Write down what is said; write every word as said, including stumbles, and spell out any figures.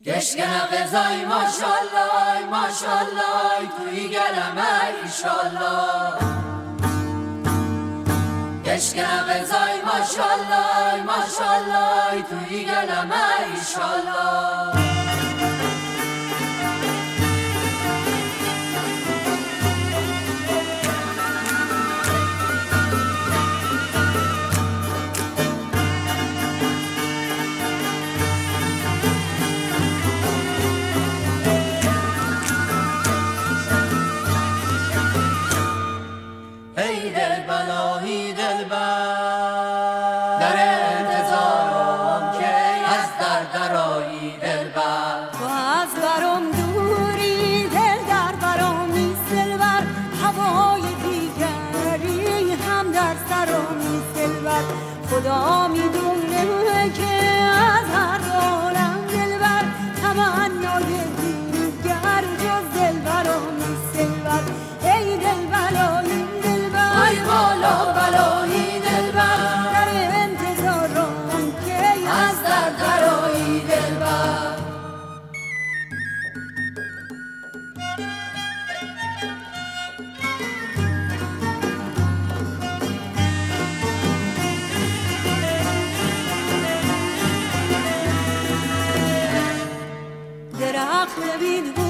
گشکن قضای ماشالله ماشالله توی گلمه ایشالله گشکن قضای ماشالله ماشالله توی گلمه ایشالله ای دل بلایی دل بر در انتظارم که از در درایی دل بر تو از برام دوری دل در برام نیست دل بر هوای دیگری هم در سرم نیست دل بر خدا میدونه که از هر عالم دل بر تمنای دیگر جز دل برام نیست دل بر ای دل بلایی ای بالا بلایی دلبر در انتظارم که از در درایی دلبر درخت ببین